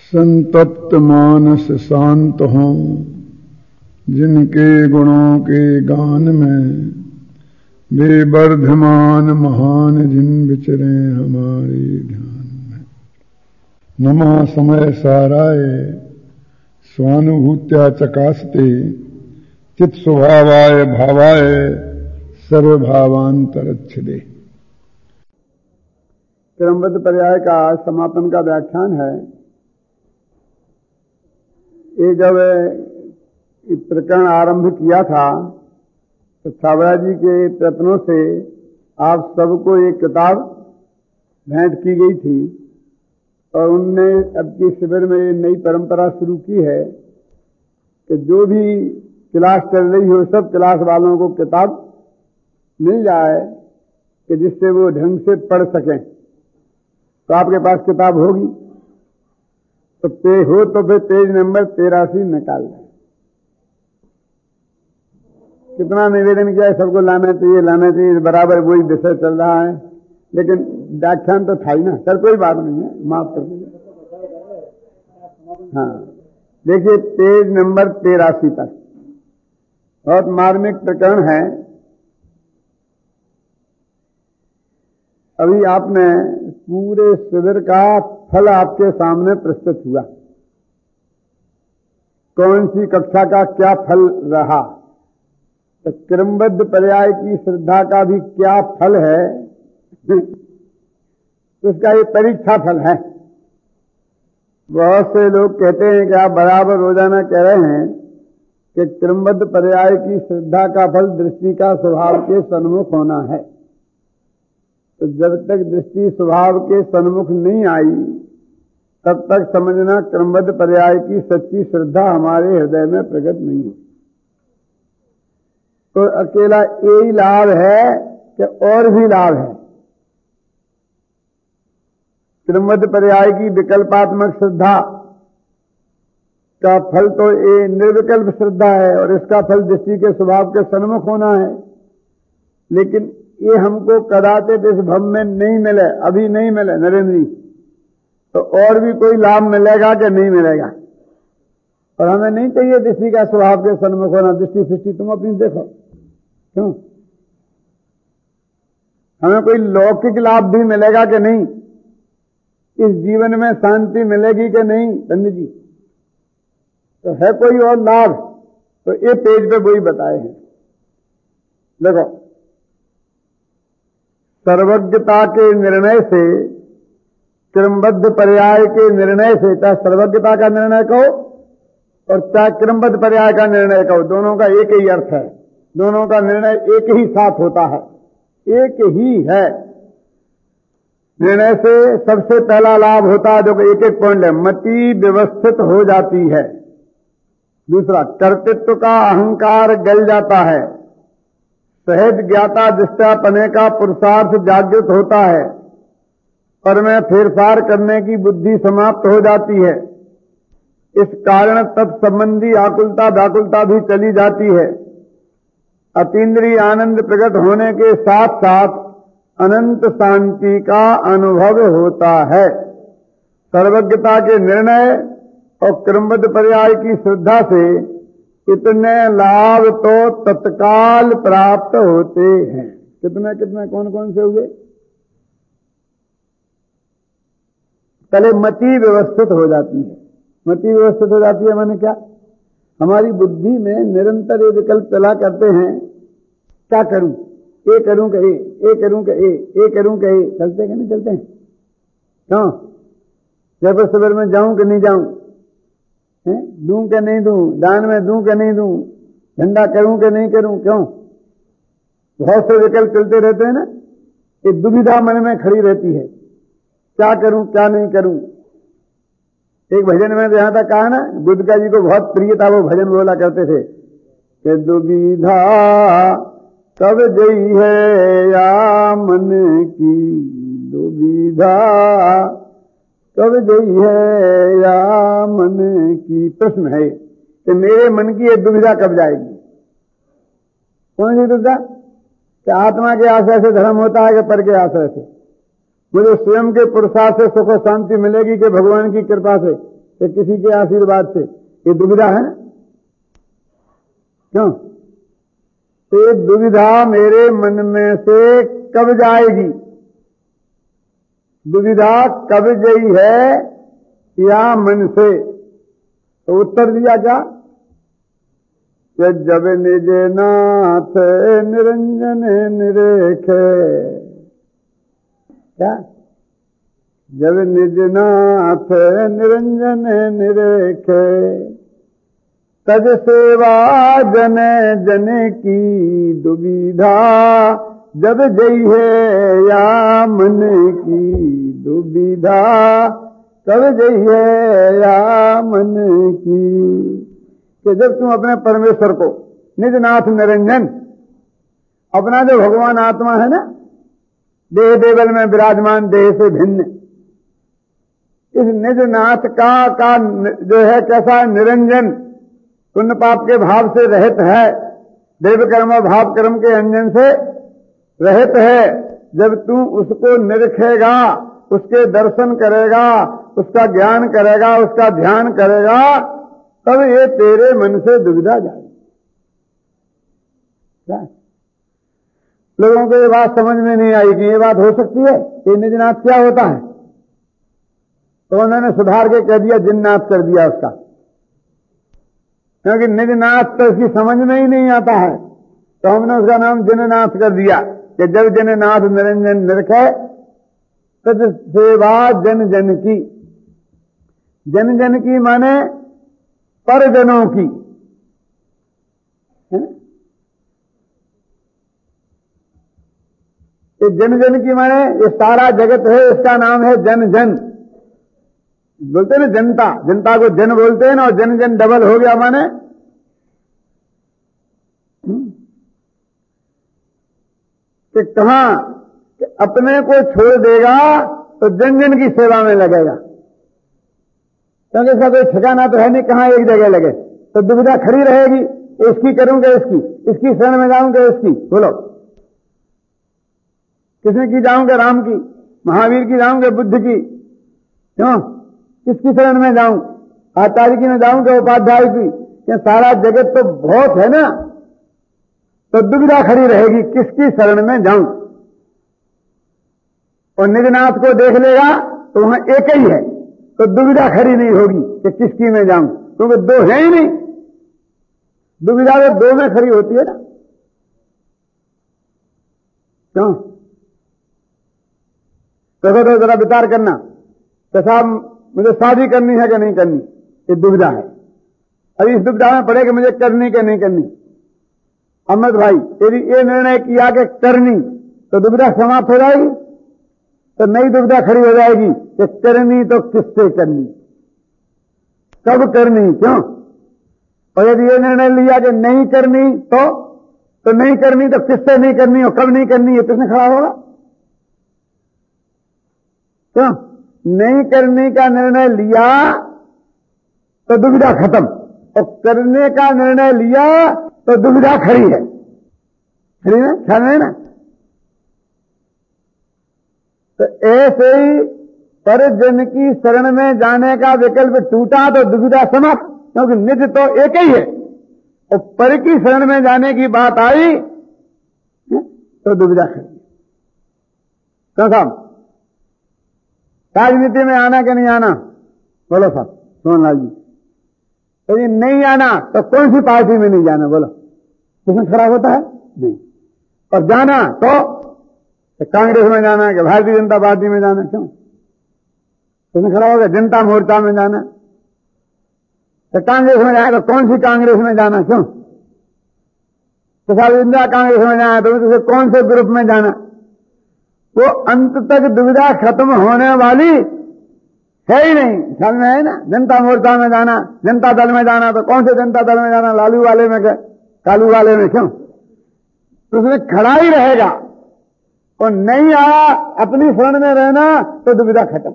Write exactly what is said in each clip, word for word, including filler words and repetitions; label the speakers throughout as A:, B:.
A: संतप्त मानस शांत हों, जिनके गुणों के गान में वे वर्धमान महान जिन विचरे हमारे ध्यान में। नमः समय साराय स्वानुभूत्या चकास्ते चित स्वभावाय भावाय सर्वभावांतरच्छिदे।
B: क्रमबद्ध पर्याय का समापन का व्याख्यान है। ये जब प्रकरण आरंभ किया था तो छाबड़ा जी के प्रयत्नों से आप सबको एक किताब भेंट की गई थी और उनने अब की शिविर में ये नई परंपरा शुरू की है कि जो भी क्लास चल रही हो सब क्लास वालों को किताब मिल जाए कि जिससे वो ढंग से पढ़ सकें। तो आपके पास किताब होगी तो पे हो तो फिर पेज नंबर तेरासी निकाल लें। कितना निवेदन किया है, सबको लाना चाहिए लाना चाहिए, बराबर वही विषय चल रहा है, लेकिन व्याख्यान तो था ही ना। सर कोई बात नहीं है, माफ कर दीजिए। हाँ देखिए पेज नंबर तेरासी तक बहुत मार्मिक प्रकरण है। अभी आपने पूरे शिविर का फल आपके सामने प्रस्तुत हुआ। कौन सी कक्षा का क्या फल रहा, तो क्रमबद्ध पर्याय की श्रद्धा का भी क्या फल है उसका ये परीक्षा फल है। बहुत से लोग कहते हैं कि आप बराबर रोजाना कह रहे हैं कि क्रमबद्ध पर्याय की श्रद्धा का फल दृष्टि का स्वभाव के सन्मुख होना है। तो जब तक दृष्टि स्वभाव के सन्मुख नहीं आई तब तक समझना क्रमबद्ध पर्याय की सच्ची श्रद्धा हमारे हृदय में प्रकट नहीं हो। तो अकेला यही लाभ है कि और भी लाभ है। क्रमबद्ध पर्याय की विकल्पात्मक श्रद्धा का फल तो ये निर्विकल्प श्रद्धा है और इसका फल दृष्टि के स्वभाव के सन्मुख होना है। लेकिन ये हमको कदाचित इस भव में नहीं मिले, अभी नहीं मिले नरेंद्र जी, तो और भी कोई लाभ मिलेगा कि नहीं मिलेगा। और हमें नहीं चाहिए दृष्टि का स्वभाव के सन्मुख होना। दृष्टि सृष्टि तुम अपनी देखो, क्यों हमें कोई लौकिक लाभ भी मिलेगा कि नहीं, इस जीवन में शांति मिलेगी कि नहीं पंडित जी, तो है कोई और लाभ। तो ये पेज पे वही बताए हैं। देखो सर्वज्ञता के निर्णय से, क्रमबद्ध पर्याय के निर्णय से, चाहे सर्वज्ञता का निर्णय कहो और चाहे क्रमबद्ध पर्याय का निर्णय कहो, दोनों का एक ही अर्थ है, दोनों का निर्णय एक ही साथ होता है, एक ही है। निर्णय से सबसे पहला लाभ होता है जो कि एक एक पॉइंट है, मति व्यवस्थित हो जाती है। दूसरा, कर्तृत्व का अहंकार गल जाता है। सहज ज्ञाता दृष्टापने का पुरुषार्थ जागृत होता है और में फेरफार करने की बुद्धि समाप्त हो जाती है। इस कारण तत्संबंधी आकुलता व्याकुलता भी चली जाती है। अतीन्द्रिय आनंद प्रकट होने के साथ साथ अनंत शांति का अनुभव होता है। सर्वज्ञता के निर्णय और क्रमबद्ध पर्याय की श्रद्धा से इतने लाभ तो तत्काल प्राप्त होते हैं। कितने कितने कौन कौन से हुए? पहले मति व्यवस्थित हो जाती है। मति व्यवस्थित हो जाती है माने क्या? हमारी बुद्धि में निरंतर ये विकल्प चला करते हैं, क्या करूं, ये करूं कि ये, ये करूं कि ये, ये करूं कि ये, चलते कि नहीं चलते हैं? क्यों? जब शिविर में जाऊं कि नहीं जाऊं, दूं कि नहीं दूं, दान में दूं कि नहीं दूं, झंडा करूं कि नहीं करूं, क्यों? बहुत से विकल्प चलते रहते हैं ना। एक दुविधा मन में खड़ी रहती है, क्या करूं क्या नहीं करूं। एक भजन में तो यहां तक कहा ना, गुदका जी को बहुत प्रिय था, वो भजन बोला करते थे कि दुविधा कब गई है या मन की, दुविधा कब गई है या मन की। प्रश्न है कि मेरे मन की ये दुविधा कब जाएगी। कौन सी दुविधा? कि आत्मा के आश्रय से धर्म होता है कि पर के आश्रय से। मुझे स्वयं के पुरुषार्थ से सुख और शांति मिलेगी कि भगवान की कृपा से। कि किसी के आशीर्वाद से, ये दुविधा है ना? क्यों? तो ये दुविधा मेरे मन में से कब जाएगी? दुविधा कब गई है या मन से? तो उत्तर दिया क्या कि जब निज नाथ निरंजन निरेखे, क्या? जब निज नाथ निरंजन निरेखे, तज सेवा जन जन की दुविधा जब जई है या मन की दुविधा कब जई है या मन की। कि जब तुम अपने परमेश्वर को निज नाथ निरंजन, अपना जो भगवान आत्मा है ना, देह देवल में विराजमान, देह से भिन्न, इस निज नाथ का का जो है कैसा निरंजन, पुण्य पाप के भाव से रहित है, देव कर्म और भाव कर्म के अंजन से रहित है। जब तू उसको निरखेगा, उसके दर्शन करेगा, उसका ज्ञान करेगा, उसका ध्यान करेगा, तब ये तेरे मन से दुविधा जाएगी। लोगों को ये बात समझ में नहीं आई कि ये बात हो सकती है कि निजनाथ क्या होता है, तो उन्होंने सुधार के कह दिया जिन्नाथ कर दिया उसका, क्योंकि निजनाथ तो उसकी समझ में ही नहीं आता है, तो हमने उसका नाम जिननाथ कर दिया कि जब जिननाथ निरंजन निरखे तद सेवा जन जन की। जन जन की माने परजनों की, है? ये जन जन की माने ये सारा जगत है, इसका नाम है जन जन। बोलते हैं ना जनता, जनता को जन बोलते हैं ना, और जन जन डबल हो गया माने कि कहां कि अपने को छोड़ देगा तो जन जन की सेवा में लगेगा, क्योंकि इसका कोई ठिकाना तो है नहीं कहां एक जगह लगे, तो दुविधा खड़ी रहेगी, इसकी करूंगा इसकी, इसकी शरण में जाऊंगा इसकी। बोलो किसने की जाऊंगा? राम की, महावीर की जाऊंगा, बुद्ध की, क्यों? किसकी शरण में जाऊं? आचार्य की में जाऊंगा, उपाध्याय की, क्या सारा जगत तो बहुत है ना, तो दुविधा खड़ी रहेगी किसकी शरण में जाऊं। और निजनाथ को देख लेगा तो वहां एक ही है, तो दुविधा खड़ी नहीं होगी कि किसकी में जाऊं, क्योंकि दो है ही नहीं। दुविधा तो दो में खड़ी होती है ना, क्यों? तो, तो जरा विचार करना कि साहब मुझे शादी करनी है कि नहीं करनी, ये दुविधा है। अभी इस दुविधा में पड़े कि मुझे करनी कि नहीं करनी। अहमद भाई यदि ये निर्णय किया कि करनी, तो दुविधा समाप्त हो जाएगी, तो नई दुविधा खड़ी हो जाएगी कि करनी तो किससे करनी, कब करनी, क्यों? और यदि ये निर्णय लिया कि नहीं करनी, तो तो नहीं करनी तो किससे नहीं करनी और कब नहीं करनी, ये किसने खड़ा होगा? क्यों? नहीं करने का निर्णय लिया तो दुविधा खत्म, और करने का निर्णय लिया तो दुविधा खड़ी है। खड़ी ना, ख्याल है ना? तो ऐसे ही परजन की शरण में जाने का विकल्प टूटा तो दुविधा समाप्त, क्योंकि निज तो एक ही है, और पर की शरण में जाने की बात आई तो दुविधा खड़ी। क्यों साहब? राजनीति में आना कि नहीं आना? बोलो साहब सोनलाल जी। यदि नहीं आना तो कौन सी पार्टी में नहीं जाना? बोलो किसमें खड़ा होता है? नहीं। और जाना तो, तो कांग्रेस में जाना कि भारतीय जनता पार्टी में जाना, क्यों? किसमें खड़ा होगा? जनता मोर्चा में जाना। तो कांग्रेस में जाए तो कौन सी कांग्रेस में जाना, क्यों? तो साहब इंदिरा कांग्रेस में जाना तो उसे कौन से ग्रुप में जाना? वो अंत तक दुविधा खत्म होने वाली है ही नहीं। ख्याल में है ना? जनता मोर्चा में जाना, जनता दल में जाना, तो कौन से जनता दल में जाना? लालू वाले में क्या, कालू वाले में, क्यों? तो उसमें खड़ा ही रहेगा, और नहीं आया अपनी शरण में रहना तो दुविधा खत्म।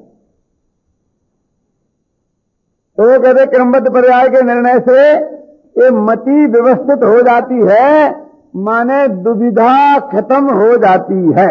B: तो वो कहते क्रमबद्ध पर्याय के निर्णय से ये मति व्यवस्थित हो जाती है, माने दुविधा खत्म हो जाती है।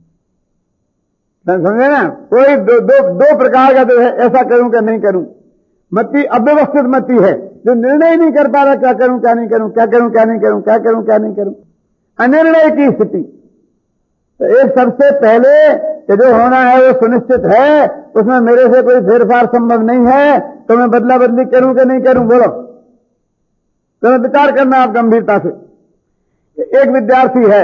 B: समझे ना? कोई दो, दो, दो प्रकार का तो है, ऐसा करूं कि नहीं करूं। मति अव्यवस्थित मति है, जो निर्णय नहीं कर पा रहा क्या करूं क्या नहीं करूं, क्या करूं क्या नहीं करूं, क्या करूं क्या नहीं करूं, अनिर्णय की स्थिति। तो एक सबसे पहले कि जो होना है वो सुनिश्चित है, उसमें मेरे से कोई फेरफार संभव नहीं है, तो मैं बदला बदली करूं कि नहीं करूं, बोलो। तो विचार करना आप गंभीरता से। एक विद्यार्थी है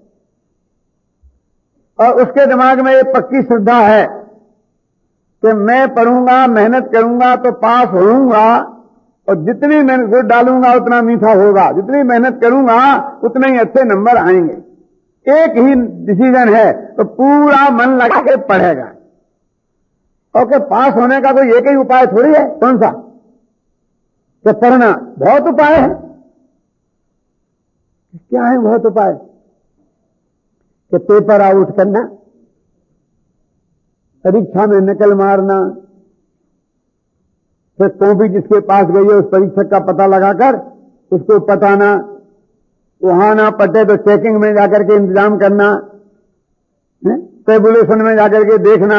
B: और उसके दिमाग में एक पक्की श्रद्धा है कि मैं पढ़ूंगा, मेहनत करूंगा तो पास होऊंगा, और जितनी मेहनत गुड़ डालूंगा उतना मीठा होगा, जितनी मेहनत करूंगा उतने ही अच्छे नंबर आएंगे। एक ही डिसीजन है, तो पूरा मन लगा के पढ़ेगा। और कि पास होने का कोई एक ही उपाय थोड़ी है, कौन सा? तो पढ़ना। बहुत उपाय है। क्या है बहुत उपाय? कि पेपर आउट करना, परीक्षा में नकल मारना, फिर कॉपी जिसके पास गई है उस परीक्षक का पता लगाकर उसको पटाना, वहां ना पटे तो चेकिंग में जाकर के इंतजाम करना, टेबुलेशन में जाकर के देखना,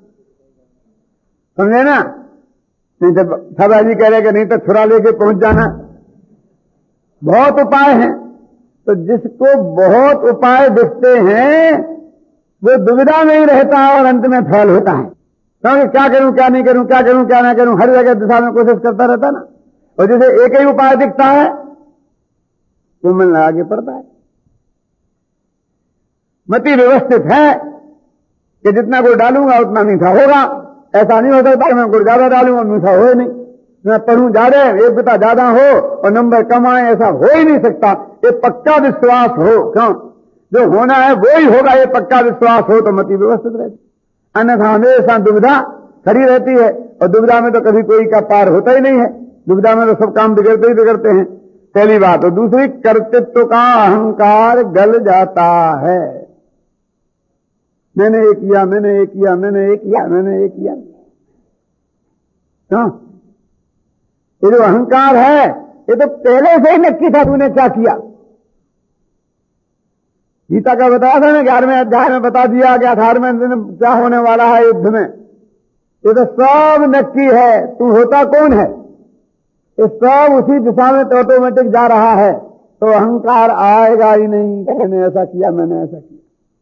B: समझे ना? नहीं तो सदाजी कह रहे कि नहीं तो छुरा लेके पहुंच जाना। बहुत उपाय हैं। तो जिसको बहुत उपाय दिखते हैं वो दुविधा में ही रहता है और अंत में फेल होता है। क्योंकि क्या करूं क्या नहीं करूं, क्या करूं क्या ना करूं, हर जगह दिशा में कोशिश करता रहता ना। और जिसे एक ही उपाय दिखता है वो मन आगे पड़ता है। मति व्यवस्थित है कि जितना गुड़ डालूंगा उतना मीठा होगा। ऐसा नहीं हो सकता कि मैं गुड़ ज्यादा डालूंगा मीठा हो नहीं, मैं पढ़ूं ज्यादा, एक पिता ज्यादा हो और नंबर कम आए, ऐसा हो ही नहीं सकता। ये पक्का विश्वास हो, क्यों? जो होना है वो ही होगा, ये पक्का विश्वास हो तो मति व्यवस्थित रहती। अन्यथा हमेशा दुविधा खड़ी रहती है, और दुविधा में तो कभी कोई का पार होता ही नहीं है। दुविधा में तो सब काम बिगड़ते ही बिगड़ते हैं, पहली बात। और दूसरी, कर्तृत्व का अहंकार गल जाता है। मैंने ये किया, मैंने ये किया, मैंने ये किया, मैंने ये किया। हाँ, ये जो अहंकार है ये तो पहले से ही नक्की था तूने क्या किया। गीता का बताया था ना, ग्यारहवें अध्याय में बता दिया कि अठारहवें दिन क्या होने वाला है युद्ध में। ये तो सब नक्की है, तू होता कौन है? ये सब उसी दिशा में तो ऑटोमेटिक जा रहा है। तो अहंकार आएगा ही नहीं, मैंने ऐसा किया, मैंने ऐसा किया।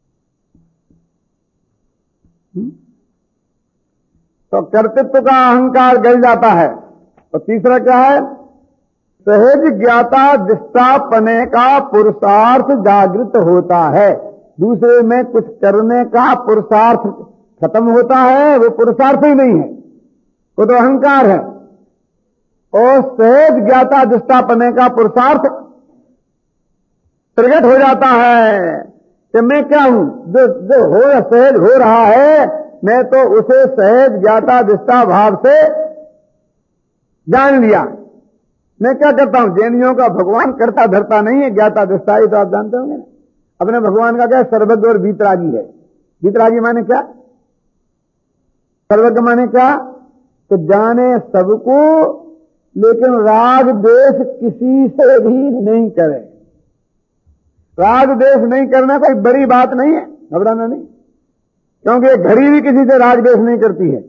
B: तो कर्तृत्व का अहंकार गल जाता है। और तीसरा क्या है? सहज ज्ञाता दिष्टापने का पुरुषार्थ जागृत होता है। दूसरे में कुछ करने का पुरुषार्थ खत्म होता है, वो पुरुषार्थ ही नहीं है, वो तो अहंकार है। और सहज ज्ञाता दिष्टापने का पुरुषार्थ प्रकट हो जाता है कि मैं क्या हूं, जो जो हो सहज हो रहा है, मैं तो उसे सहज ज्ञाता दिष्टा भाव से जान लिया। मैं क्या करता हूं? जैनियों का भगवान करता धरता नहीं है, ज्ञाता दिष्टा, ही तो आप जानते होंगे ना। अपने भगवान का क्या है? सर्वज्ञ और वीतरागी है। वीतरागी माने क्या? सर्वज्ञ माने क्या? तो जाने सबको, लेकिन राग द्वेष किसी से भी नहीं करे। राग द्वेष नहीं करना कोई बड़ी बात नहीं है, घबराना नहीं, क्योंकि घड़ी भी किसी से राग द्वेष नहीं करती है।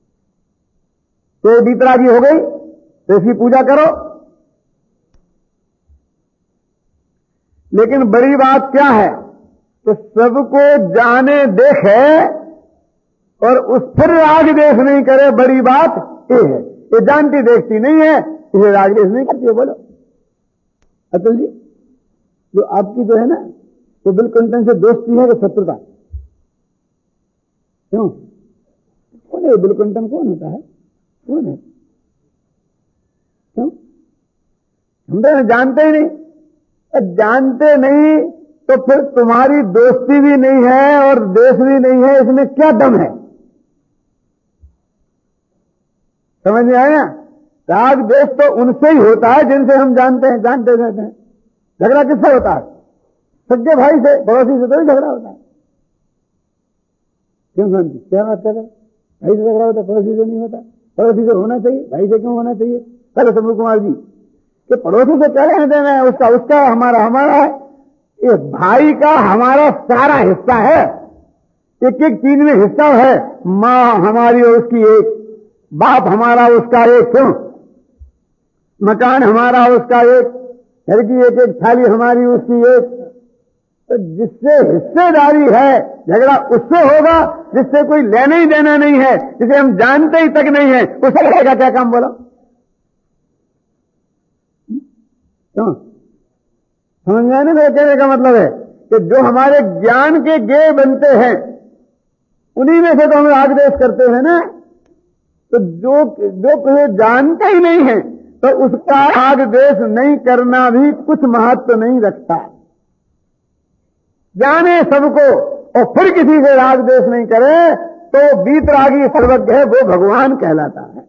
B: तो वीतरागी हो गई तो इसकी पूजा करो। लेकिन बड़ी बात क्या है? तो सबको जाने देखे और उस फिर राग द्वेष नहीं करे, बड़ी बात ये है। ये जानती देखती नहीं है, इसे राग द्वेष नहीं करती है। बोलो अतुल जी, जो आपकी जो है ना, तो बिल क्लिंटन से दोस्ती है कि शत्रुता? क्यों? कौन है बिल क्लिंटन? कौन होता है? कौन है? क्यों? हम तो जानते ही नहीं। जानते नहीं तो फिर तुम्हारी दोस्ती भी नहीं है और देश भी नहीं है, इसमें क्या दम है? समझ में आया? राग देश तो उनसे ही होता है जिनसे हम जानते हैं, जानते रहते हैं। झगड़ा किससे होता है? सच्चे भाई से, पड़ोसी से तो ही झगड़ा होता है। क्यों शांति? क्या बात कर रहे? भाई से झगड़ा होता है, पड़ोसी से नहीं होता। पड़ोसी से होना चाहिए, भाई से क्यों होना चाहिए? कल समूह कुमार जी कि पड़ोसी से क्या लेना देना है? उसका उसका हमारा हमारा है। ये भाई का हमारा सारा हिस्सा है, एक एक चीज में हिस्सा है। मां हमारी और उसकी एक, बाप हमारा उसका एक, क्यों? मकान हमारा उसका एक, घर की एक एक थाली हमारी उसकी एक। तो जिससे हिस्सेदारी है झगड़ा उससे होगा, जिससे कोई लेना ही देना नहीं है, जिसे हम जानते ही तक नहीं है, उससे लड़ाई का क्या काम? बोलो क्यों? समझ गए ना? मेरे कहने का मतलब है कि जो हमारे ज्ञान के गे बनते हैं उन्हीं में से तो हम राग देश करते हैं ना। तो जो जो कोई जानते ही नहीं है तो उसका राग देश नहीं करना भी कुछ महत्व नहीं रखता। जाने सबको और फिर किसी से राग देश नहीं करे तो बीतरागी सर्वज्ञ है, वो भगवान कहलाता है।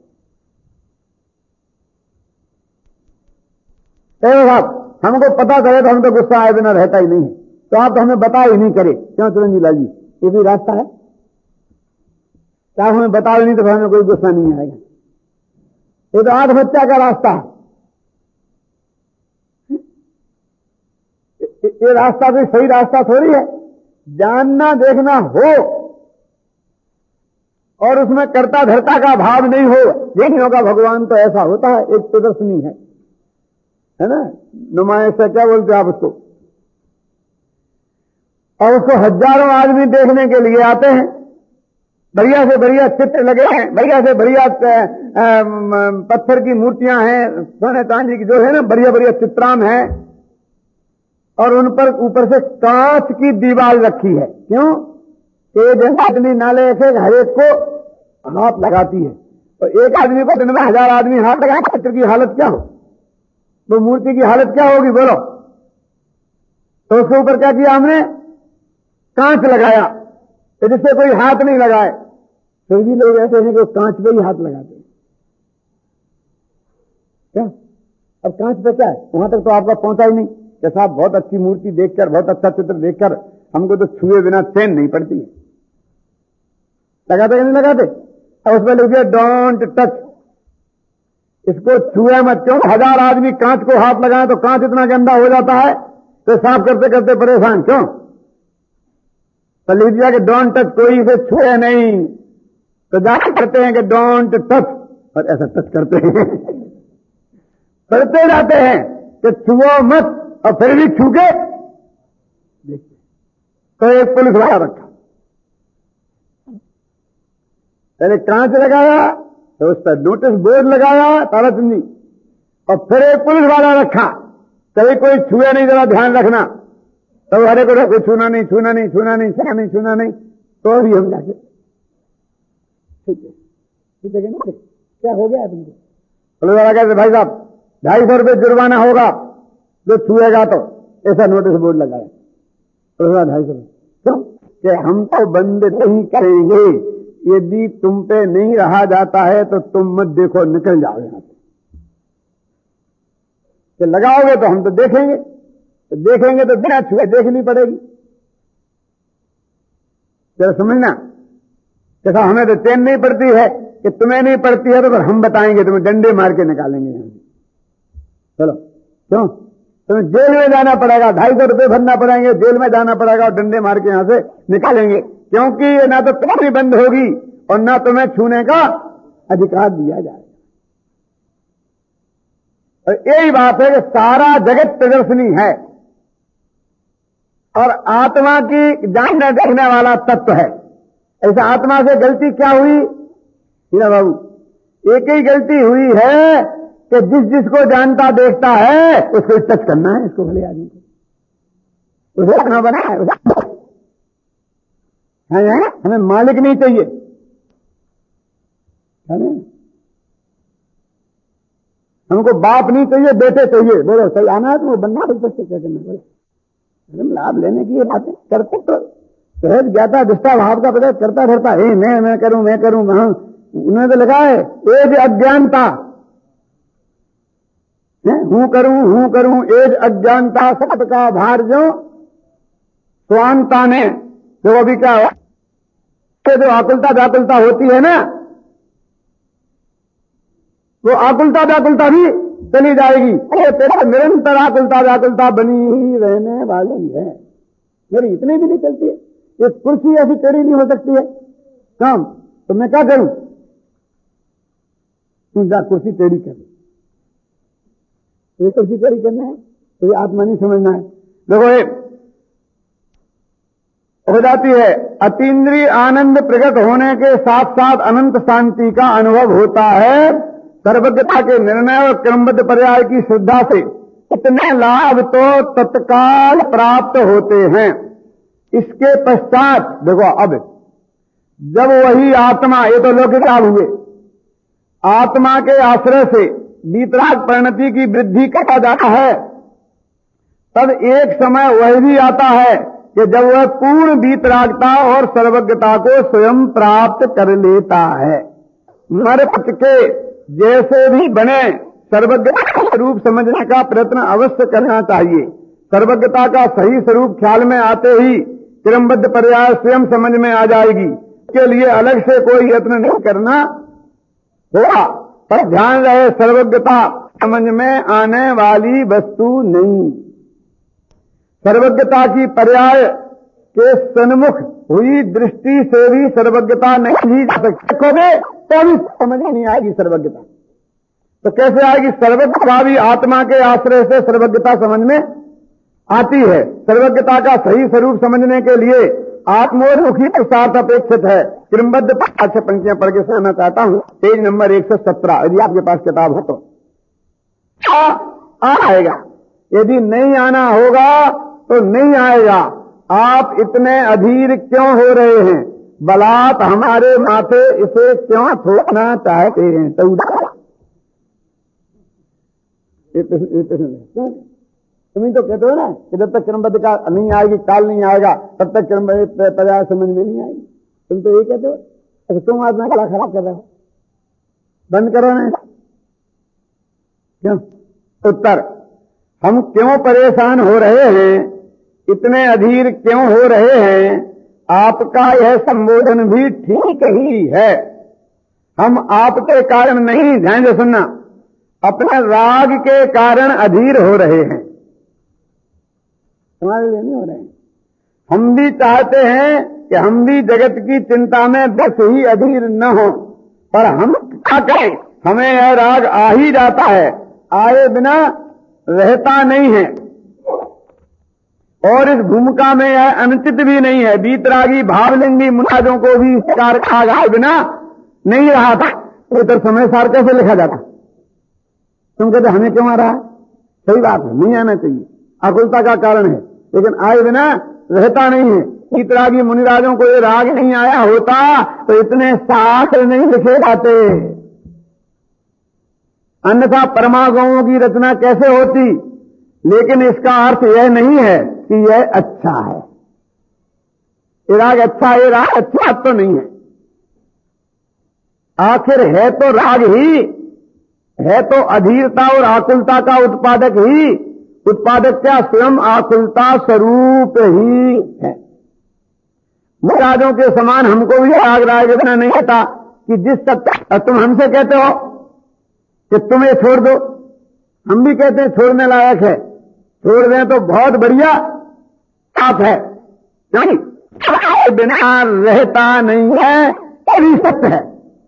B: साहब हमको पता करे तो हम तो गुस्सा आए बिना रहता ही नहीं है, तो आप तो हमें बता ही नहीं करे, क्यों चिरंजीव लाल जी? ये भी रास्ता है? क्या हमें बताओ नहीं तो फिर हमें कोई गुस्सा नहीं आएगा? ये तो आत्महत्या का रास्ता है। ये रास्ता भी सही रास्ता थोड़ी है। जानना देखना हो और उसमें कर्ता धर्ता का भाव नहीं हो, ये नहीं होगा। भगवान तो ऐसा होता है, एक प्रदर्शनी है, है ना, नुमाइश है, क्या बोलते हैं आप उसको, और उसको हजारों आदमी देखने के लिए आते हैं। बढ़िया से बढ़िया चित्र लगे हैं, बढ़िया से बढ़िया पत्थर की मूर्तियां हैं, सोने चांदी की जो है ना, बढ़िया बढ़िया चित्रान है, और उन पर ऊपर से कांच की दीवार रखी है। क्यों? कि जैसे आदमी नाले से हर एक को हाथ लगाती है, तो एक आदमी को दिन में हजार आदमी हाथ लगाए, चित्र की हालत क्या हो, वो मूर्ति की हालत क्या होगी? बोलो। तो उसके ऊपर क्या किया हमने? कांच लगाया, तो जिससे कोई हाथ नहीं लगाए। फिर भी लोग ऐसे हैं कि कांच पे ही हाथ लगाते हैं। क्या? अब कांच पे क्या है? वहां तक तो आपका पहुंचा ही नहीं कि साहब बहुत अच्छी मूर्ति देखकर, बहुत अच्छा चित्र देखकर हमको तो छुए बिना चैन नहीं पड़ती है। लगाते कि नहीं लगाते? अब उस पर लिख दिया डोंट टच, इसको छुए मत। क्यों? हजार आदमी कांच को हाथ लगाए तो कांच इतना गंदा हो जाता है तो साफ करते करते परेशान। क्यों? तो लिख दिया कि डोंट टच, कोई इसे छुए नहीं। तो जाकर करते हैं कि डोंट टच, और ऐसा टच करते हैं करते जाते हैं कि छुओ मत, और फिर भी छू के देखते। तो एक पुलिस वाला रखा, पहले कांच लगाया तो उस पर नोटिस बोर्ड लगाया ताराचंदी, और फिर एक पुलिस वाला रखा, कभी कोई छुए नहीं, जरा ध्यान रखना। तो हरे को कोई छूना नहीं, छूना नहीं, छूना नहीं, छूना नहीं, छूना नहीं। तो भी हम जाके ठीक है, ठीक है ना, क्या हो गया तुमको? पुलिस वाला कहते भाई साहब ढाई सौ रुपये जुर्माना होगा जो छुएगा, तो ऐसा नोटिस बोर्ड लगाया। पुलिस वाला ढाई सौ रुपये क्यों? कि हम तो बंद नहीं करेंगे, यदि तुम पे नहीं रहा जाता है तो तुम मत देखो, निकल जाओ यहां से। कि लगाओगे तो हम तो देखेंगे, तो देखेंगे तो बिना छुए देखनी पड़ेगी। जरा समझना, जैसा हमें तो चैन नहीं पड़ती है कि तुम्हें नहीं पड़ती है, तो फिर हम बताएंगे, तुम्हें डंडे मार के निकालेंगे यहां से। चलो, क्यों? तुम्हें जेल में जाना पड़ेगा, ढाई सौ रुपये भरना पड़ेंगे, जेल में जाना पड़ेगा और डंडे मार के यहां से निकालेंगे, क्योंकि ना तो तुम्हारी बंद होगी और ना तुम्हें छूने का अधिकार दिया जाएगा। और यही बात है कि सारा जगत प्रदर्शनी है और आत्मा की जानने देखने वाला तत्व है। ऐसा आत्मा से गलती क्या हुई हीरा बाबू? एक ही गलती हुई है कि जिस जिसको जानता देखता है उसको टच करना है, इसको भले आदमी को उसे रखना बना है, है, हमें मालिक नहीं चाहिए, है? हमको बाप नहीं चाहिए, बेटे चाहिए। बोलो सही आना है तो वो बनना भी सकते क्या करना? बोले लाभ लेने की ये बातें करते तो सहज ज्ञाता दृष्टा भाव का पता करता रहता है, मैं मैं करूं मैं करूं मैं। उन्होंने तो लिखा है एज अज्ञानता, हूं करूं हूं करूं एज अज्ञानता, सबका भार जो स्वांता ने, जो अभी क्या हुआ, जो आकुलता व्याकुलता होती है ना, वो आकुलता व्याकुलता भी चली जाएगी। अरे तेरा निरंतर आकुलता व्याकुलता बनी ही रहने वाली है। मेरी इतनी भी नहीं चलती है, ये कुर्सी ऐसी टेढ़ी नहीं हो सकती है काम, तो मैं क्या करूं? तू जा कुर्सी टेढ़ी कर, ये कुर्सी टेढ़ी करना है तो ये आत्मा नहीं समझना है। देखो ये हो जाती है, अतीन्द्रिय आनंद प्रकट होने के साथ साथ अनंत शांति का अनुभव होता है। सर्वज्ञता के निर्णय और क्रमबद्ध पर्याय की श्रद्धा से इतने लाभ तो तत्काल प्राप्त होते हैं। इसके पश्चात देखो, अब जब वही आत्मा, ये तो लौकिक लाभ हुए, आत्मा के आश्रय से वीतराग परिणति की वृद्धि करता जाता है, तब एक समय वह भी आता है कि जब वह पूर्ण वीतरागता और सर्वज्ञता को स्वयं प्राप्त कर लेता है। मरपत के जैसे भी बने सर्वज्ञता का स्वरूप समझने का प्रयत्न अवश्य करना चाहिए। सर्वज्ञता का सही स्वरूप ख्याल में आते ही क्रमबद्ध पर्याय स्वयं समझ में आ जाएगी। इसके लिए अलग से कोई यत्न नहीं करना होगा, पर ध्यान रहे सर्वज्ञता समझ में आने वाली वस्तु नहीं। सर्वज्ञता की पर्याय के सन्मुख हुई दृष्टि से भी सर्वज्ञता नहीं ली जा सकती। देखोगे तो भी समझ नहीं आएगी सर्वज्ञता। तो कैसे आएगी? सर्वज्ञता भी आत्मा के आश्रय से सर्वज्ञता समझ में आती है। सर्वज्ञता का सही स्वरूप समझने के लिए आत्मोन्मुखी पुरुषार्थ अपेक्षित है। क्रमबद्ध अच्छे पंक्तियां पढ़ के सुनाना चाहता हूं, पेज नंबर एक सौ सत्रह, यदि आपके पास किताब हो तो आ, आ आएगा, यदि नहीं आना होगा तो नहीं आएगा। आप इतने अधीर क्यों हो रहे हैं? बलात् हमारे माथे इसे क्यों थोपना चाहते हैं? तो तुम्हें तो कहते हो ना कि जब तक क्रमबद्ध का नहीं आएगी, काल नहीं आएगा, तब तक क्रमबद्ध पर्याय समझ में नहीं आएगी। तुम तो ये कहते हो। अच्छा, तुम आत्मा कला खराब कर रहे हो, बंद करो ना। क्यों? उत्तर, हम क्यों परेशान हो रहे हैं, इतने अधीर क्यों हो रहे हैं? आपका यह संबोधन भी ठीक ही है। हम आपके कारण नहीं, ध्यान से सुनना, अपने राग के कारण अधीर हो रहे हैं, तुम्हारे लिए नहीं हो रहे हैं। हम भी चाहते हैं कि हम भी जगत की चिंता में बस ही अधीर न हो, पर हम क्या करें? हमें यह राग आ ही जाता है, आए बिना रहता नहीं है। और इस भूमिका में यह अनुचित भी नहीं है। वीतरागी भावलिंगी मुनाजों को भी इस कार आए बिना नहीं रहा था। तो समय सार कैसे लिखा जाता? तुम कहते हमें क्यों आ रहा है? सही बात है, नहीं आना चाहिए, आकुलता का कारण है, लेकिन आए बिना रहता नहीं है। वीतरागी मुनिराजों को ये राग नहीं आया होता तो इतने शास्त्र नहीं लिखे जाते, अन्यथा परमागमों की रचना कैसे होती? लेकिन इसका अर्थ यह नहीं है कि यह अच्छा है। ये राग अच्छा, ये राग अच्छा तो नहीं है। आखिर है तो राग ही है, तो अधीरता और आकुलता का उत्पादक ही, उत्पादक क्या? स्वयं आकुलता स्वरूप ही है। मुरादों के समान हमको भी राग राग बिना नहीं आता कि जिस तक तुम हमसे कहते हो कि तुम्हें छोड़ दो, हम भी कहते हैं छोड़ने लायक है, छोड़ दें तो बहुत बढ़िया आप है, नहीं बिना रहता नहीं है, तभी सत्य है।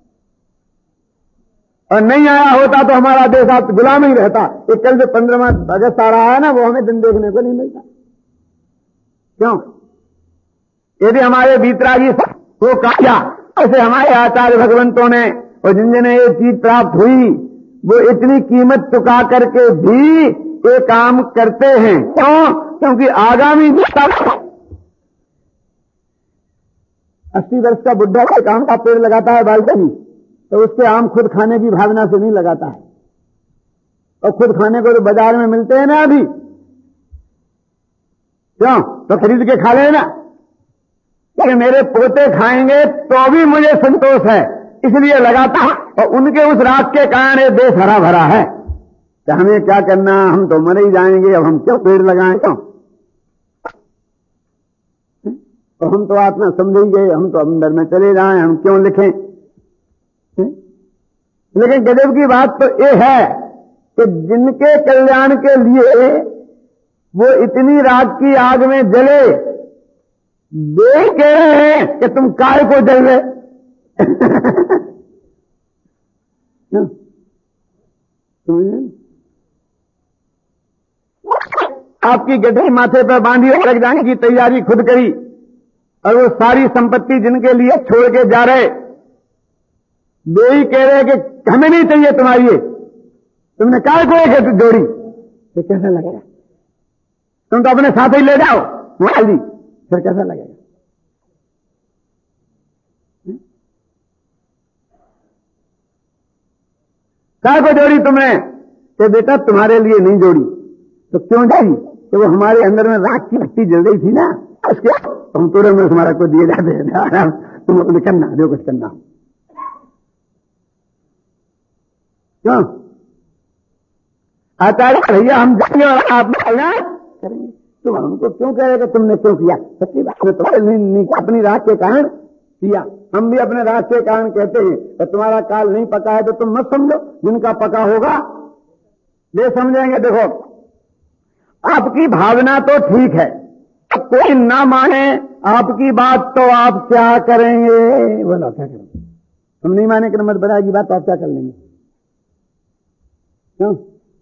B: और नहीं आया होता तो हमारा देश आप गुलाम ही रहता। एक कल जो पंद्रहवां अगस्त आ रहा है ना, वो हमें दिन देखने को नहीं मिलता। क्यों? यदि हमारे वीतरागी वो काया, ऐसे हमारे आचार्य भगवंतों ने और जिन जिन्हें ये चीज प्राप्त हुई, वो इतनी कीमत चुका करके भी ये काम करते हैं। क्यों? क्योंकि आगामी अस्सी वर्ष का बुढ़ा कोई आम का पेड़ लगाता है बालकनी, तो उसके आम खुद खाने की भावना से नहीं लगाता है, और खुद खाने को तो बाजार में मिलते हैं ना अभी, क्यों? तो खरीद के खा लेना, लेकिन मेरे पोते खाएंगे तो भी मुझे संतोष है, इसलिए लगाता। और उनके उस राग के कारण ये देश हरा भरा है। तो हमें क्या करना, हम तो मर ही जाएंगे, अब हम क्यों पेड़ लगाएं? क्यों? तो हम तो आत्मा समझ ही गए, हम तो अंदर में चले जाएं, हम क्यों लिखें? लेकिन गजब की बात तो ये है कि जिनके कल्याण के लिए वो इतनी राग की आग में जले, वे कह रहे हैं कि तुम काय को जल रहे। आपकी गठरी माथे पर बांधी और लग जाने की तैयारी खुद करी, और वो सारी संपत्ति जिनके लिए छोड़ के जा रहे, दो ही कह रहे कि हमें नहीं चाहिए तुम्हारी ये, तुमने क्या को एक जोड़ी, ये कैसा लगेगा? तुम तो अपने साथ ही ले जाओ मोबाइल दी, फिर कैसा लगेगा? क्या को जोड़ी तुमने? कि बेटा तुम्हारे लिए नहीं जोड़ी, तो क्यों जोड़ी? कि वो हमारे अंदर में राख की भट्टी जल गई थी ना, उसके हम तुरंत में तुम्हारा को दिए जाते हैं, तुम अपने करना जो कुछ करना। क्यों आचार्य भैया हम जाएंगे और आप करेंगे, तुम हमको क्यों कह रहे कि तुमने क्यों किया? सच्ची बात है, तुम्हारे अपनी राख के कारण किया, हम भी अपने राख के कारण कहते हैं। तो तुम्हारा काल नहीं पका है तो तुम मत समझो, जिनका पका होगा वे समझेंगे। देखो आपकी भावना तो ठीक है, कोई ना माने आपकी बात तो आप क्या करेंगे? बोलो क्या करेंगे? हम नहीं माने कि मत बढ़ाएगी बात तो आप क्या कर लेंगे? क्यों?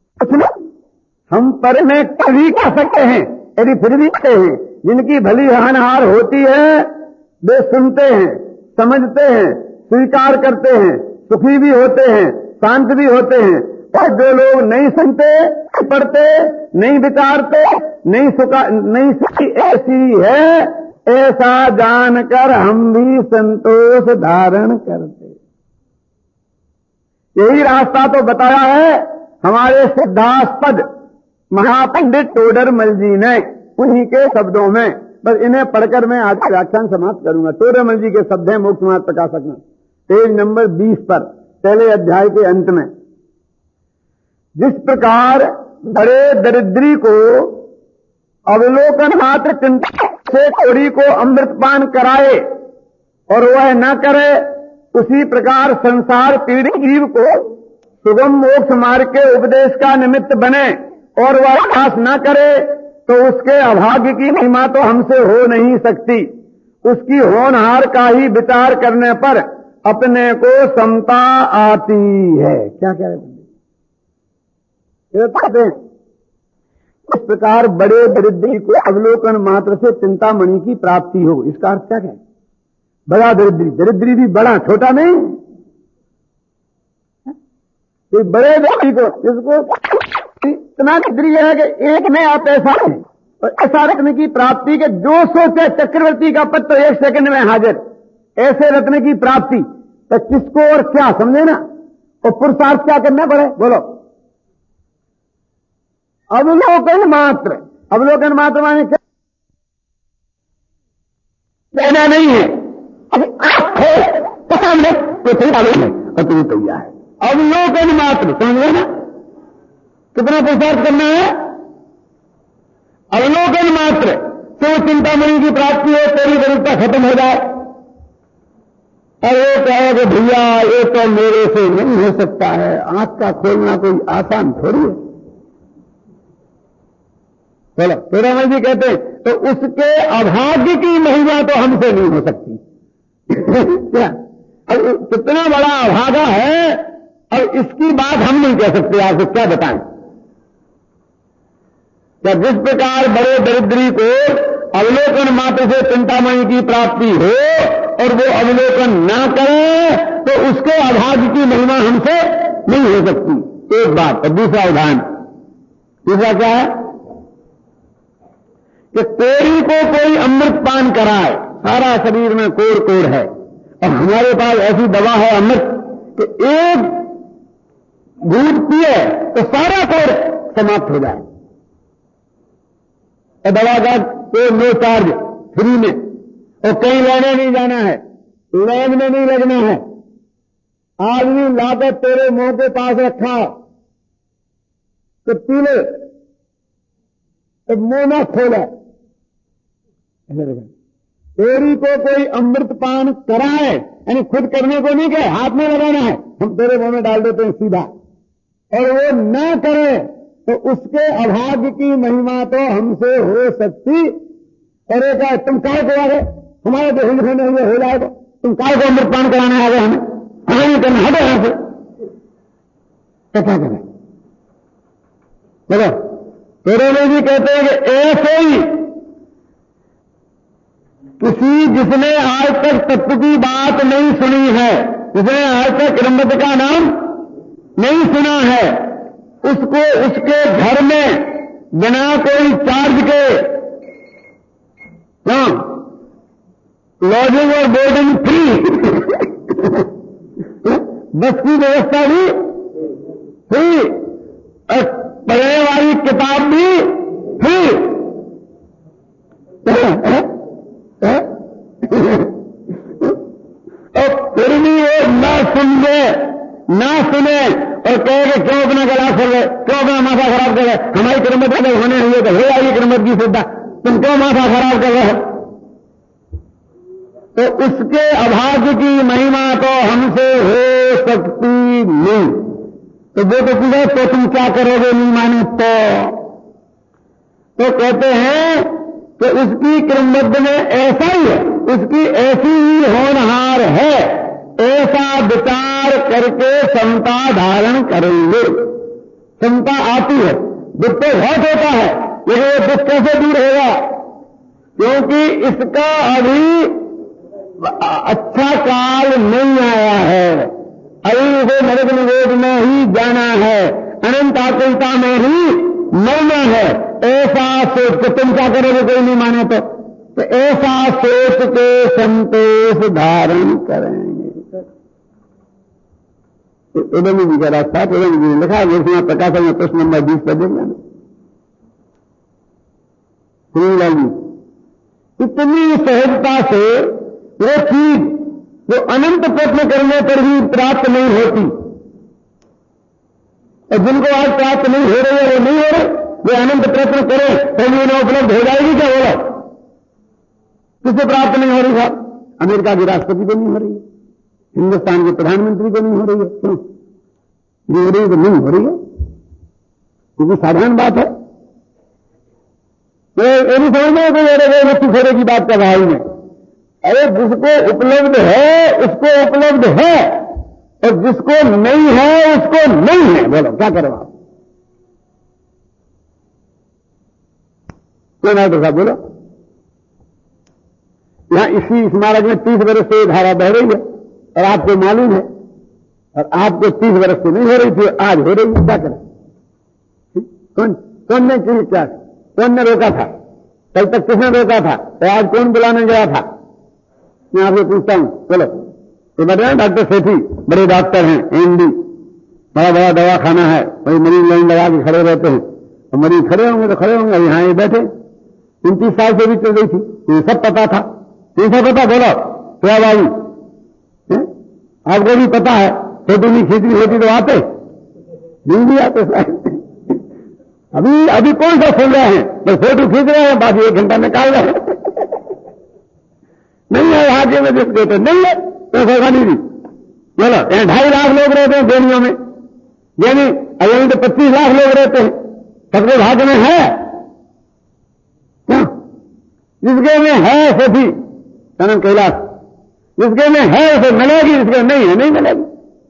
B: हम पर में कभी कह सकते हैं, यदि फिर भी कहते हैं, जिनकी भली हानहार होती है वे सुनते हैं, समझते हैं, स्वीकार करते हैं, सुखी भी होते हैं, शांत भी होते हैं। और जो लोग नहीं सुनते, पढ़ते, नहीं विचारते, नहीं सुखा नहीं सुखी ऐसी है, ऐसा जानकर हम भी संतोष धारण करते। यही रास्ता तो बताया है हमारे सिद्धास्पद महापंडित टोडरमल जी ने, उन्हीं के शब्दों में। बस इन्हें पढ़कर मैं आज व्याख्यान समाप्त करूंगा। टोडरमल जी के शब्द हैं मोक्ष मार्ग प्रकाशक में, पेज नंबर बीस पर, पहले अध्याय के अंत में। जिस प्रकार बड़े दरिद्री को अवलोकन मात्र चिंता से कोड़ी को अमृतपान कराए और वह न करे, उसी प्रकार संसार पीड़ित जीव को सुगम मोक्ष मार्ग के उपदेश का निमित्त बने और वह आस न करे, तो उसके अभाग्य की महिमा तो हमसे हो नहीं सकती। उसकी होनहार का ही विचार करने पर अपने को समता आती है। क्या कह रहे हैं? इस प्रकार बड़े दरिद्री को अवलोकन मात्र से चिंतामणि की प्राप्ति हो, इसका अर्थ क्या है? बड़ा दरिद्री, दरिद्री भी बड़ा छोटा नहीं, ये बड़े दरिद्री को, जिसको इतना दरिद्री है कि एक में आप ऐसा है और ऐसा रत्न की प्राप्ति के जो सोचे चक्रवर्ती का पत्र एक सेकंड में हाजिर, ऐसे रत्न की प्राप्ति तो किसको और क्या समझे ना? और पुरुषार्थ क्या करना पड़े? बोलो। अवलोकन मात्र, अवलोकन मात्र माने क्या? कहना नहीं है, अब सामने पृथ्वी डालो है और तुम्हें तैयार है। अवलोकन मात्र, समझ ना कितना पुरुषार्थ करना है? अवलोकन मात्र तो चिंतामणि की प्राप्ति हो, तेरी दरिद्रता खत्म हो जाए। और वो कहे कि भैया ये तो मेरे से नहीं हो सकता है, आंख का खोलना कोई आसान थोड़ी है। बोलो, टोडरमल जी कहते हैं तो उसके अभाग्य की महिमा तो हमसे नहीं हो सकती। क्या? अब कितना बड़ा अभागा है और इसकी बात हम नहीं कह सकते, आपको क्या बताएं? क्या जिस प्रकार बड़े दरिद्री को अवलोकन मात्र से चिंतामणि की प्राप्ति हो और वो अवलोकन ना करे, तो उसके अभाग्य की महिमा हमसे नहीं हो सकती। एक बात। और दूसरा उदाहरण, दूसरा क्या है कि कोड़ी को कोई अमृत पान कराए, सारा शरीर में कोड़ कोड़ है और हमारे पास ऐसी दवा है अमृत कि एक घूंट पिए तो सारा कोड़ समाप्त हो जाए। और दवा का कोई नो चार्ज, फ्री में, और कहीं लेने नहीं जाना है, लाइन में नहीं लगना है। आदमी लाकर तेरे मुंह के पास रखा तो पी ले, तो मुंह ना खोला। तेरी को कोई अमृत पान कराए, यानी खुद करने को नहीं कहे, हाथ में लगाना है, हम तेरे मुंह में डाल देते हैं सीधा, और वो न करे तो उसके अभाग्य की महिमा तो हमसे हो सकती। और एक है, तुम काय को आ गए, हमारे देश में नहीं हो जाएगा, तुम काय को अमृतपान कराने आ गए, हमें हमें नहीं करना, हटो यहां से। तो क्या करें? बोलो, तोरेनी जी कहते हैं कि ऐसे ही किसी जिसने आज तक तत्व की बात नहीं सुनी है, जिसने आज तक ब्रह्म का नाम नहीं सुना है, उसको उसके घर में बिना कोई चार्ज के लॉजिंग और बोर्डिंग फ्री, बस की व्यवस्था भी फ्री और पढ़ने वाली किताब भी फ्री। और फिर भी वो ना सुने ना सुने और कहेंगे क्यों अपना गला खोल रहे, क्यों अपना माथा खराब कर रहे, हमारी किरमत अगर होने हुई तो हो जाएगी किरमत की सुविधा, तुम क्यों माथा खराब कर रहे हो। तो उसके अभाग्य की महिमा तो हमसे हो सकती नहीं। तो वो तो पूछे तो तुम क्या करोगे नहीं माने तो तो कहते हैं कि उसकी किरमत में ऐसा ही है, उसकी ऐसी ही होनहार है, ऐसा विचार करके समता धारण करेंगे। समता आती है, दुख तो बहुत होता है, लेकिन ये दुख कैसे दूर होगा, क्योंकि इसका अभी अच्छा काल नहीं आया है, अभी इसे नरक निवेद में ही जाना है, अनंत आकुलता में ही मरना है। ऐसा सोच के तुम क्या करोगे कोई नहीं माने तो, तो ऐसा सोच के संतोष धारण करेंगे। एवं जी का रास्ता एवं जी लिखा है प्रकाशन में प्रश्न नंबर बीस पर देंगे ना। श्रीलाल जी इतनी सहजता से वो चीज जो अनंत प्रयत्न करने पर भी प्राप्त नहीं होती, और जिनको आज प्राप्त नहीं हो रही है वो नहीं हो रहे, वे अनंत प्रयत्न करें तो उन्हें उपलब्ध हो जाएगी क्या बोला, किसे प्राप्त नहीं हो रही है। अमेरिका की राष्ट्रपति को नहीं हो रही है, हिंदुस्तान के प्रधानमंत्री को नहीं हो रही है, क्यों नहीं हो रही है, तो नहीं हो रही है क्योंकि साधारण बात है। ये नहीं समझ में कोई अरे व्यक्ति फेरे की बात कर रहा हूं मैं, अरे जिसको उपलब्ध है उसको उपलब्ध है और जिसको नहीं है उसको नहीं है। बोलो क्या करो आप, क्यों ना तो साहब बोलो। यहां इसी स्मारक में तीस वर्ष से धारा बह रही है और आपको मालूम है, और आपको तीस वर्ष से नहीं हो रही थी, आज हो रही है, क्या करें। कौन कौन ने क्यों क्या, कौन ने रोका था, कल तक किसने रोका था, तो आज कौन बुलाने गया था। मैं आपसे पूछता हूं, चलो तो बता रहे डॉक्टर सेठी बड़े डॉक्टर हैं, एमडी, बड़ा बड़ा दवाखाना है, वही मरीज लाइन लगा के खड़े रहते हैं, तो मरीज खड़े होंगे तो खड़े होंगे, यहां ये बैठे उनतीस साल से भी चल रही थी, ये सब पता था, ये सब पता। बोलो क्या बाबू, आपको भी पता है, फोटो नहीं खींचनी होती तो आते नहीं भी आते। अभी अभी कौन सा सुन रहे हैं, बस फोटो खींच रहे हैं, बाद एक घंटा निकाल रहे हैं। नहीं है आगे में देख देते नहीं है तो सरकार नहीं दी। बोलो यहाँ ढाई लाख लोग रहते हैं देनियों में, यानी अभी तो पच्चीस लाख लोग रहते हैं, सबके भाग्य में है क्या, जिसके में है सभी सनम कैलाश, जिसके में है उसे मिलेगी, जिसके नहीं है नहीं मिलेगी।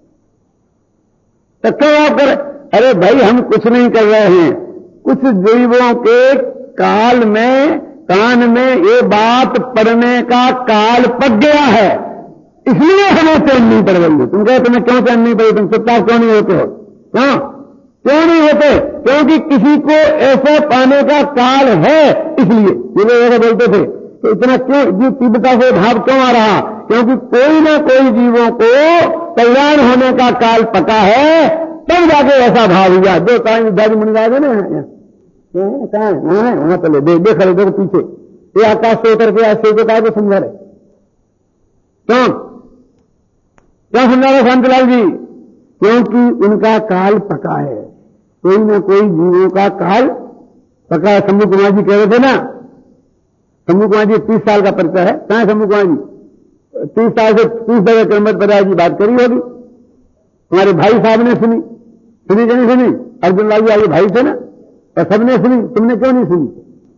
B: तो क्यों आप करें, अरे भाई हम कुछ नहीं कर रहे हैं, कुछ जीवों के काल में कान में ये बात पढ़ने का काल पक गया है, इसलिए हमें चैन नहीं पड़ रही है। तुम कहे तुम्हें क्यों चैन नहीं पड़ी, तुम चुपचाप क्यों नहीं होते हो, क्यों क्यों नहीं होते, क्योंकि किसी को ऐसा पाने का काल है, इसलिए ये लोग ऐसा बोलते थे। तो इतना क्यों जी तीव्रता से भाव क्यों आ रहा, क्योंकि कोई ना कोई जीवों को कल्याण होने का काल पका है, तब जाके ऐसा भाव हुआ। जो कहीं धर्म मुनिराज है ना, कहा है वहां वहां चले देख देख रहे देखो पीछे, ये आकाश से उतर के ऐसे को कहा समझा रहे, क्यों क्या समझा रहे शांतिलाल जी, क्योंकि उनका काल पका है, कोई ना कोई जीवों का काल पका है। शंभू कुमार जी कह रहे थे ना, शंभू कुमार जी तीस साल का परिचय है, कहां शंभू कुमार जी, तीस साल से तीस जगह किरमत पदाय की बात करी होगी, हमारे भाई साहब ने सुनी, सुनी कि नहीं सुनी, अर्जुन लाल जी आगे भाई थे ना, और सबने सुनी, तुमने क्यों नहीं सुनी,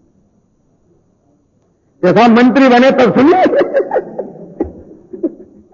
B: जैसा मंत्री बने तब सुनिए।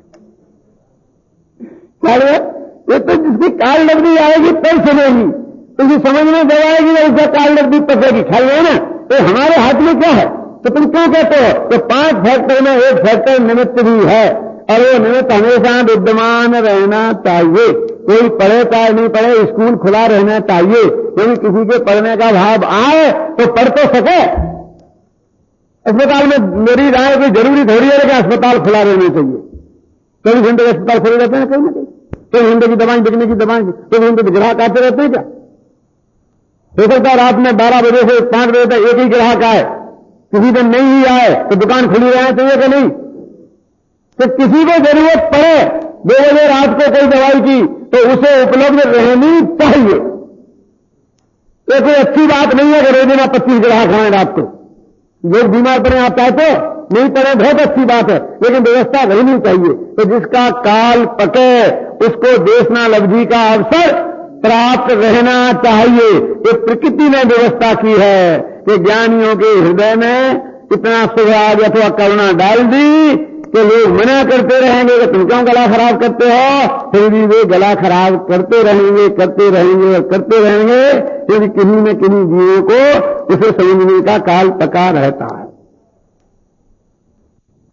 B: ये तो जिसकी काल लगनी आएगी तब सुनेगी, तुझे समझ में जब आएगी ना उसका काल लग पकेगी, ख्याल है ना। तो हमारे हाथ में क्या है, तो तुम क्यों कहते हो तो पांच फैक्टर में एक फैक्टर निमित्त भी है, और वो निमित्त हमेशा विद्यमान रहना चाहिए। कोई पढ़े चाहे नहीं पढ़े, स्कूल खुला रहना चाहिए। यदि किसी के पढ़ने का भाव आए तो पढ़ तो सके। अस्पताल में मेरी राय कोई जरूरी थोड़ी है कि अस्पताल खुला रहना चाहिए। चौबीस घंटे के अस्पताल खुले रहते हैं कहीं ना कहीं, चौबीस घंटे की दवाएं बिकने की दवाएं, चौबीस घंटे ग्राहक आते रहते हैं क्या? हो सकता है रात में बारह बजे से पांच बजे तक एक ही ग्राहक आए, किसी दिन नहीं ही आए तो दुकान खुली रहना चाहिए कि नहीं? तो किसी को जरूरत पड़े दो बजे रात को कोई दवाई की तो उसे उपलब्ध रहनी चाहिए। ये कोई अच्छी बात नहीं है कि रोजाना पच्चीस ग्राहक आए रात को। लोग बीमार पड़े, आप चाहते नहीं पड़े, बहुत अच्छी बात है, लेकिन व्यवस्था रहनी चाहिए। तो जिसका काल पके उसको देशना लब्धि का अवसर प्राप्त रहना चाहिए। ये प्रकृति ने व्यवस्था की है कि ज्ञानियों के हृदय में इतना सुराग अथवा करुणा डाल दी कि लोग मना करते रहेंगे कि तुम क्यों गला खराब करते हो, फिर भी वे गला खराब करते रहेंगे करते रहेंगे और करते रहेंगे, फिर किन्हीं न किन्हीं जीवों को उसे समझने का काल पका रहता है।